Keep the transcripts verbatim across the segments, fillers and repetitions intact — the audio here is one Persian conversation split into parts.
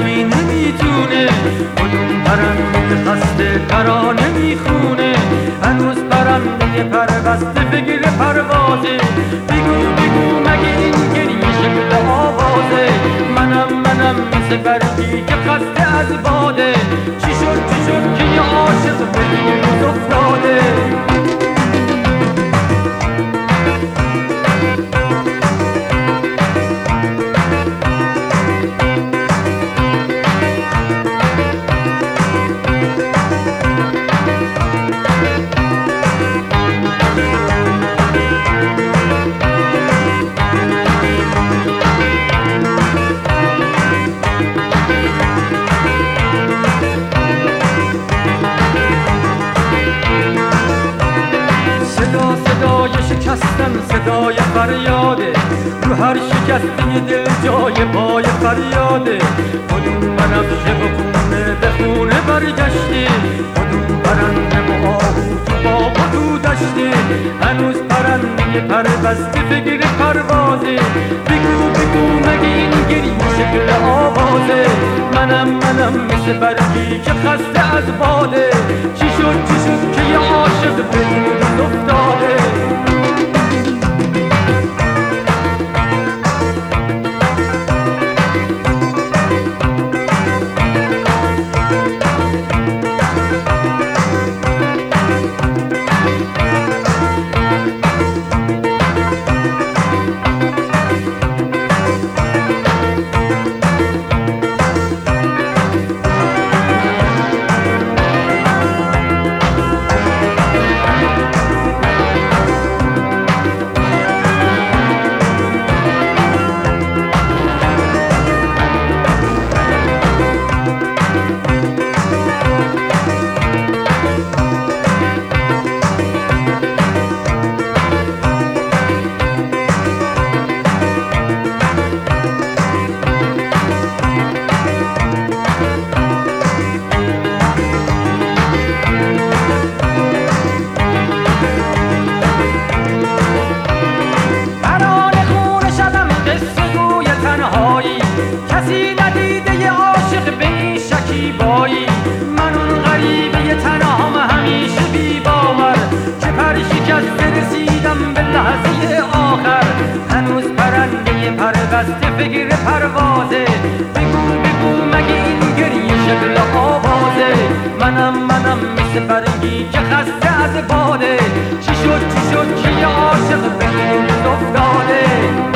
آدمی نمیتونه، کدوم پرنده خسته ترانه میخونه. هنوز پرنده پربسته فکر پروازه، بگو بگو مگه این گریه شکل آوازه. منم منم مثل برگی که خسته از باده، چی شد چی شد که یه عاشق به این روز افتاده. شکستن صدای فریاده، رو هر شکسته دل جای پای فریاده. کدوم بنفشه و خونه به خونه برگشته، کدوم پرنده با آهو تو باغ و تو دشته. هنوز پرنده پربسته فکر پروازه، بگو بگو مگه این گریه شکل آوازه. منم منم مثل برگی که خسته از باده، چی شد چی شد که یه عاشق به این روز افتاده. کسی ندیده یه عاشق به این شکیبایی، من اون غریبه تنهام همیشه بی باور، که پر شکسته رسیدم به لحظه آخر. هنوز پرنده پربسته فکر پروازه، بگو بگو مگه این گریه شکل آوازه. منم منم مثل برگی که خسته از باده، چی شد چی شد که یه عاشق به این روز افتاده.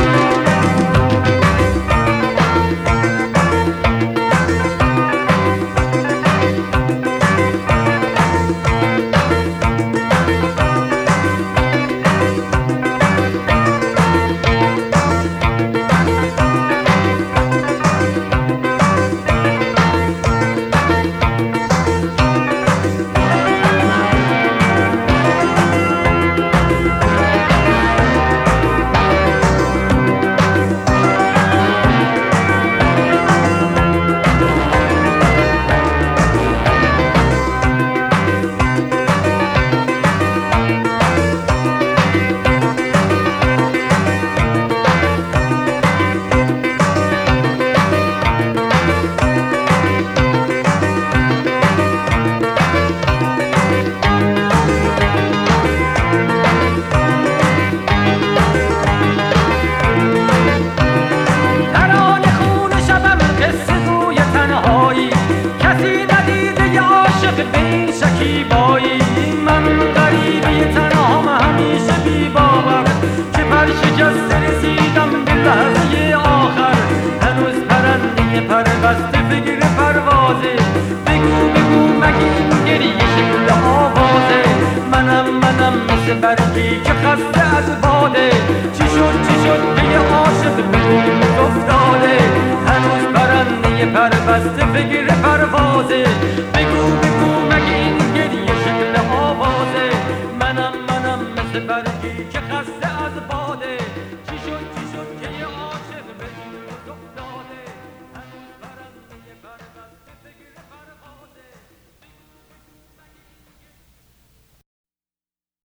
کسی ندیده یه عاشق به این شکیبایی، من غریبه تنهام همیشه بی باور، که پر شکسته رسیدم به لحظه آخر. هنوز پرنده پربسته فکر پروازه، بگو بگو مگه این گریه شکل آوازه. منم منم مثل برگی که خسته از باده، چی شد چی شد که یه عاشق به این روز افتاده. هنوز پرنده پربسته فکر پروازه، بگو بگو مگه این گریه شکل آوازه. منم منم مثل برگی که خسته